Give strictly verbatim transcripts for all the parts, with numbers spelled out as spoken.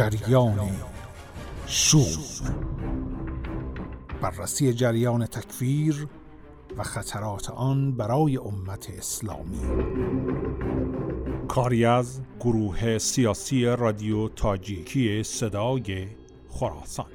جریان شور، بررسی جریان تکفیر و خطرات آن برای امت اسلامی. کاری از گروه سیاسی رادیو تاجیکی صدای خراسان.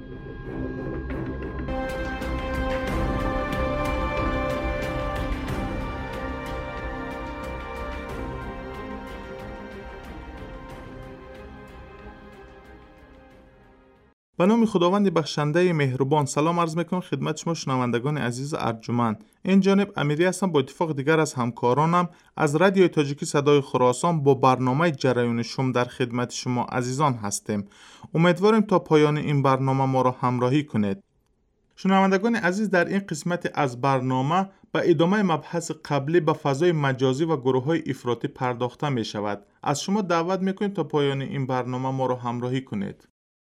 به نام خداوند بخشنده مهربان. سلام عرض میکنم خدمت شما شنوندگان عزیز ارجمند. این جانب امیری هستم با اتفاق دیگر از همکارانم از رادیو تاجیکی صدای خراسان با برنامه جریان شوم در خدمت شما عزیزان هستیم. امیدواریم تا پایان این برنامه ما را همراهی کنید. شنوندگان عزیز، در این قسمت از برنامه به ادامه مبحث قبلی به فضای مجازی و گروه‌های افراطی پرداخته می شود. از شما دعوت میکنیم تا پایان این برنامه ما را همراهی کنید.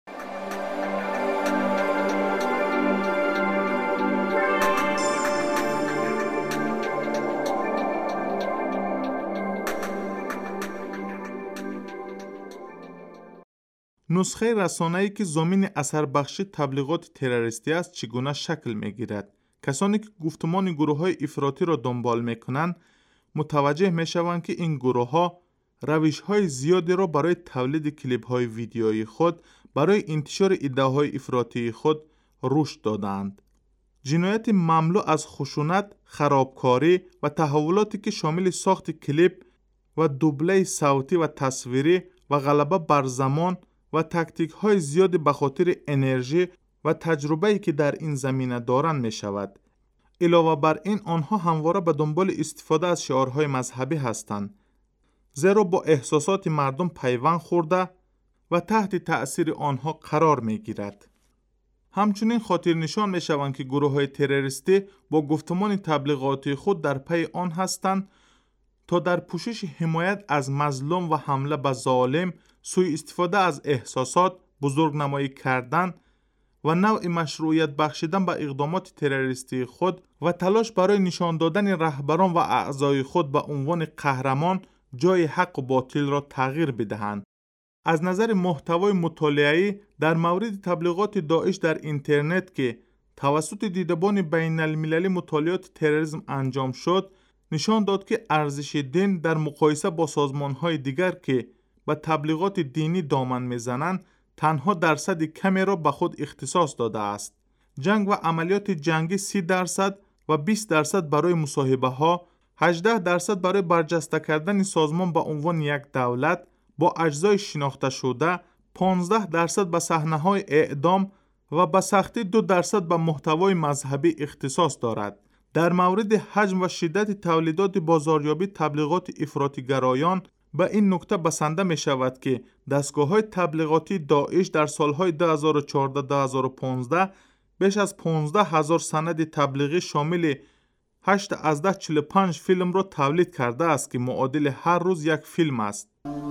نسخه رسانه‌ای که ضامن اثر بخشی تبلیغات تروریستی است چگونه شکل می‌گیرد؟ کسانی که گفتمان گروه‌های افراطی را دنبال می‌کنند متوجه می‌شوند که این گروه‌ها روش‌های زیادی را برای تولید کلیپ‌های ویدیویی خود برای انتشار ایده‌های افراطی خود رشد دادند. جنایت مملو از خشونت، خرابکاری و تحولاتی که شامل ساخت کلیپ و دوبله صوتی و تصویری و غلبه بر زمان و تاکتیک های زیادی به خاطر انرژی و تجربه‌ای که در این زمینه دارند می شود. علاوه بر این آنها همواره به دنبال استفاده از شعارهای مذهبی هستند، زیرا با احساسات مردم پیوند خورده و تحت تأثیر آنها قرار می گیرد. همچنین خاطر نشان می شوند که گروه های تروریستی با گفتمان تبلیغاتی خود در پی آن هستند تا در پوشش حمایت از مظلوم و حمله به ظالم سوء استفاده از احساسات، بزرگنمایی کردن و نوع مشروعیت بخشیدن به اقدامات تروریستی خود و تلاش برای نشان دادن رهبران و اعضای خود به عنوان قهرمان جای حق و باطل را تغییر بدهند. از نظر محتوای مطالعه‌ای در مورد تبلیغات داعش در اینترنت که توسط دیدبان بین المللی مطالعات تروریسم انجام شد، نشان داد که ارزش دین در مقایسه با سازمان‌های دیگر که به تبلیغات دینی دامن میزنند تنها درصد کمی را به خود اختصاص داده است. جنگ و عملیات جنگی سی درصد و بیست درصد برای مصاحبه ها، هجده درصد برای برجسته کردن سازمان به عنوان یک دولت با اجزای شناخته شده، پانزده درصد به صحنه‌های اعدام و به سختی دو درصد به محتوای مذهبی اختصاص دارد. در مورد حجم و شدت تولیدات بازاریابی تبلیغات افراطی گرایان به این نکته بسنده می شود که دستگاه‌های تبلیغاتی داعش در سالهای دو هزار و چهارده تا دو هزار و پانزده بیش از پانزده هزار سند تبلیغی شامل هشت از ده چهل و پنج فیلم را تولید کرده است که معادل هر روز یک فیلم است.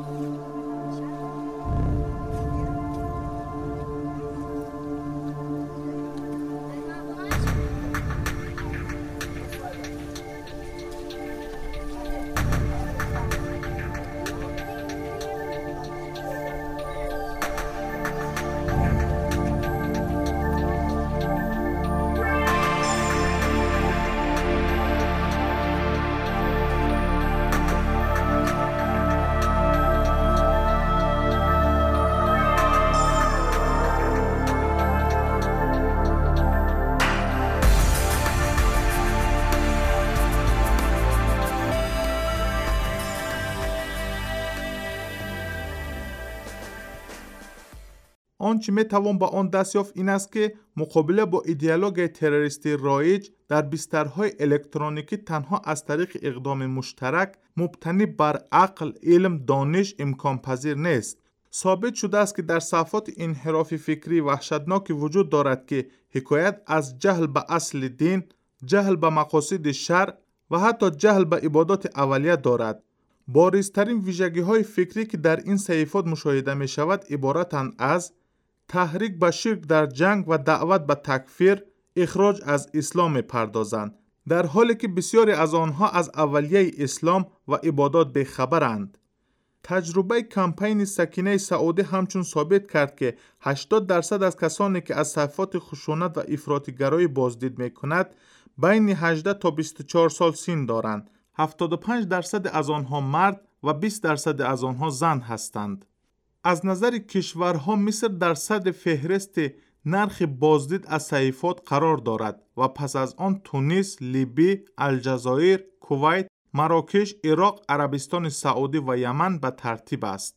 آنچه می توان با آن دست یافت این است که مقابله با ایدئولوژی تروریستی رایج در بسترهای الکترونیکی تنها از طریق اقدام مشترک مبتنی بر عقل، علم، دانش امکان پذیر نیست. ثابت شده است که در صفات انحراف فکری وحشتناک وجود دارد که حکایت از جهل به اصل دین، جهل به مقاصد شرع و حتی جهل به عبادات اولیه دارد. بارزترین ویژگی‌های فکری که در این صحیفات مشاهده می شود عبارتند از تحریک به شرک در جنگ و دعوت به تکفیر، اخراج از اسلام می‌پردازند، در حالی که بسیاری از آنها از اولیه اسلام و عبادات بی‌خبرند. تجربه کمپین سکینه سعودی همچون ثابت کرد که هشتاد درصد از کسانی که از صفات خشونت و افراطی‌گرایی بازدید می‌کند بین هجده تا بیست و چهار سال سن دارند. هفتاد و پنج درصد از آنها مرد و بیست درصد از آنها زن هستند. از نظر کشورها مصر در صدر فهرست نرخ بازدید از صحیفات قرار دارد و پس از آن تونس، لیبی، الجزایر، کویت، مراکش، عراق، عربستان سعودی و یمن به ترتیب است.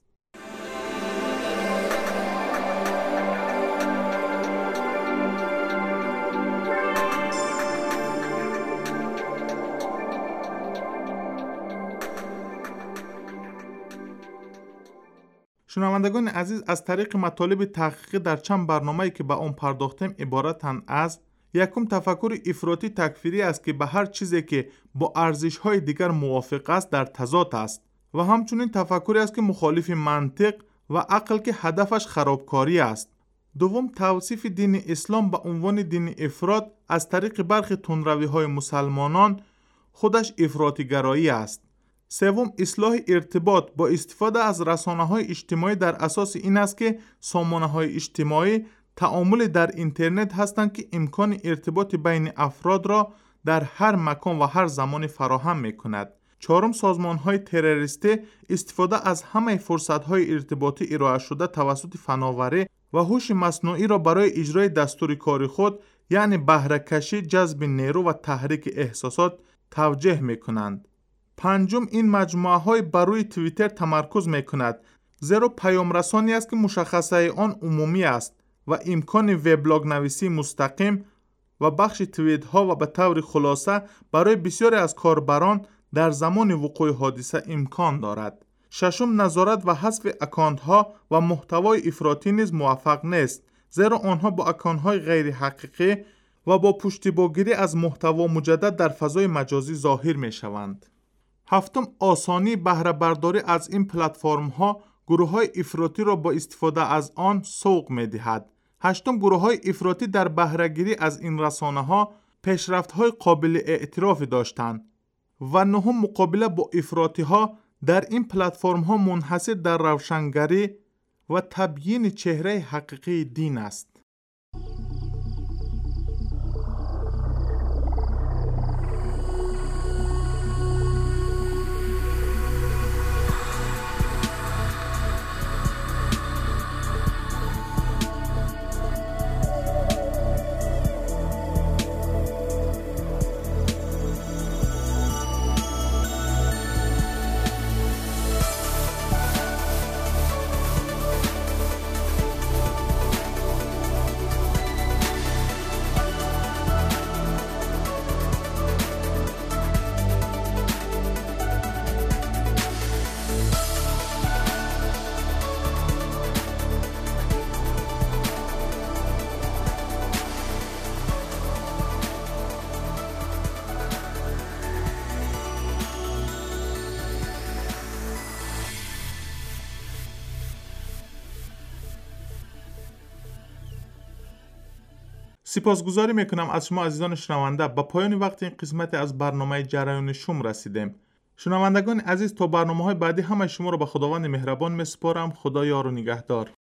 شنوندگان عزیز، از طریق مطالب تحقیقی در چند برنامه‌ای که به آن پرداختیم عبارتند از: یکم، تفکر افراطی تکفیری است که به هر چیزی که با ارزش‌های دیگر موافق است در تضاد است و همچنین تفکری است که مخالف منطق و عقل که هدفش خرابکاری است. دوم، توصیف دین اسلام به عنوان دین افراط از طریق برخی تندروی‌های مسلمانان خودش افراطی‌گرایی است. سوم، اصلاح ارتباط با استفاده از رسانه‌های اجتماعی در اساس این است که سامانه‌های اجتماعی تعامل در اینترنت هستند که امکان ارتباط بین افراد را در هر مکان و هر زمان فراهم می‌کند. چهارم، سازمان‌های تروریستی استفاده از همه فرصت‌های ارتباطی ارائه شده توسط فناوری و هوش مصنوعی را برای اجرای دستور کار خود، یعنی بهره کشی، جذب نیرو و تحریک احساسات توجیه می‌کنند. پنجم، این مجموعه‌های بر روی توییتر تمرکز می‌کند، زیرا پیام رسانی است که مشخصه آن عمومی است و امکان وبلاگ نویسی مستقیم و بخش توییت‌ها و به طور خلاصه برای بسیاری از کاربران در زمان وقوع حادثه امکان دارد. ششم، نظارت و حذف اکانت‌ها و محتوای افراطی نیز موفق نیست، زیرا آنها با اکانت‌های غیر حقیقی و با پشتیبانگیری از محتوا مجدد در فضای مجازی ظاهر می‌شوند. هفتم، آسانی بهره برداری از این پلتفرم‌ها گروه‌های افراطی را با استفاده از آن سوق می‌دهد. هشتم، گروه‌های افراطی در بهره‌گیری از این رسانه‌ها پیشرفت‌های قابل اعتراف داشتند. و نهم، مقابله با افراطی‌ها در این پلتفرم‌ها منحصر در روشنگری و تبیین چهره حقیقی دین است. سپاسگزاری میکنم از شما عزیزان شنونده. با پایان وقت این قسمت از برنامه جریان شوم رسیدیم. شنوندگان عزیز، تا برنامه‌های بعدی همه شما رو به خداوند مهربان میسپارم. خدا یار و نگهدار.